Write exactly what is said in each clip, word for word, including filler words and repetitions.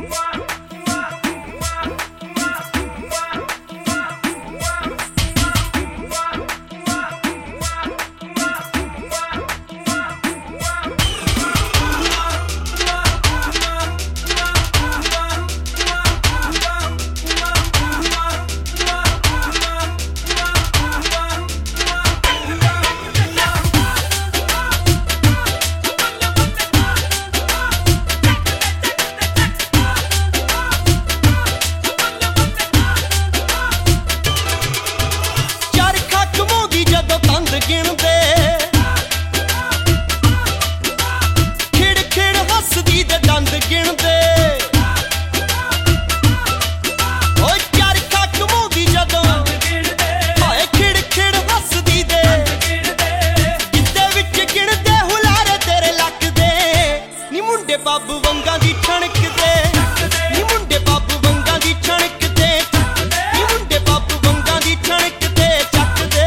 pub ਵੰਗਾਂ ਦੀ ਛਣਕ ਤੇ ਨੀ ਮੁੰਡੇ ਪੱਬ ਵੰਗਾਂ ਦੀ ਛਣਕ ਤੇ ਨੀ ਮੁੰਡੇ ਪੱਬ ਵੰਗਾਂ ਦੀ ਛਣਕ ਤੇ ਚੱਕਦੇ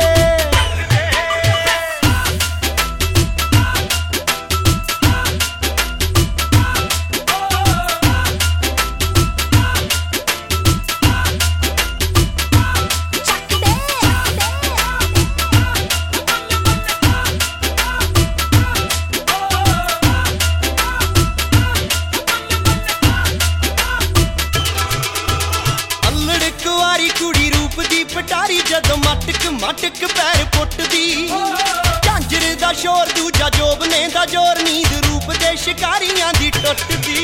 पटारी जदों मटक मटक पैर पुटदी झांजर दा शोर दूजा जोबने दा जोर नींद रूप दे शिकारियां दी टुटदी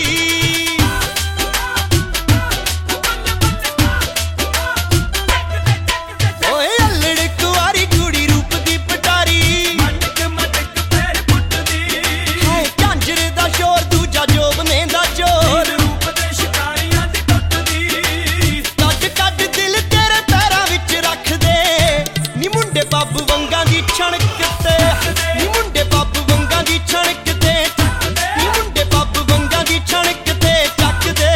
ओए अल्लड़ कुआरी कुड़ी रूप दी पटारी मटक मटक पैर पुटदी हाय झांजर दा शोर दूजा जोबने दा जोर रूप दे शिकारियां दी टुटदी कट कट दिल मुंडे पब वंगा दी छणक ते नी मुंडे पब वंगा दी छणक ते नी मुंडे पब वंगा दी छणक ते चक दे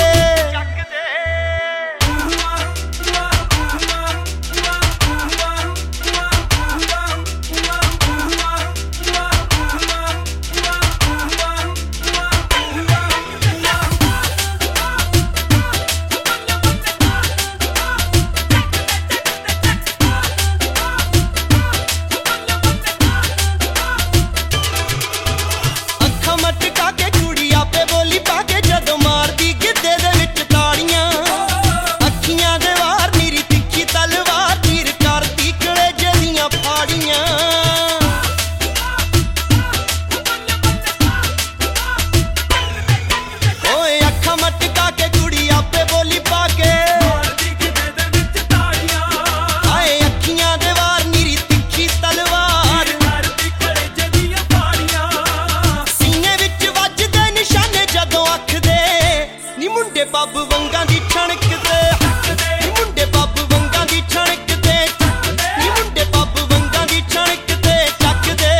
पब वंगा दी छणक ते मुंडे पब वंगा दी छणक ते मुंडे पब वंगा दी छणक ते चक दे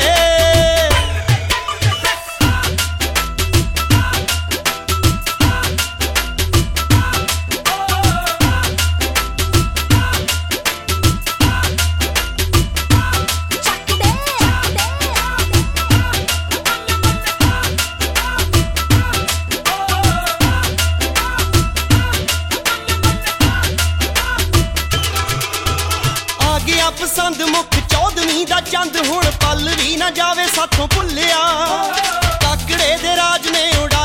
पसंद मुख चौदवी दा चंद हुण पल भी ना जावे साथों भुलिया काकड़े दे राज ने उड़ा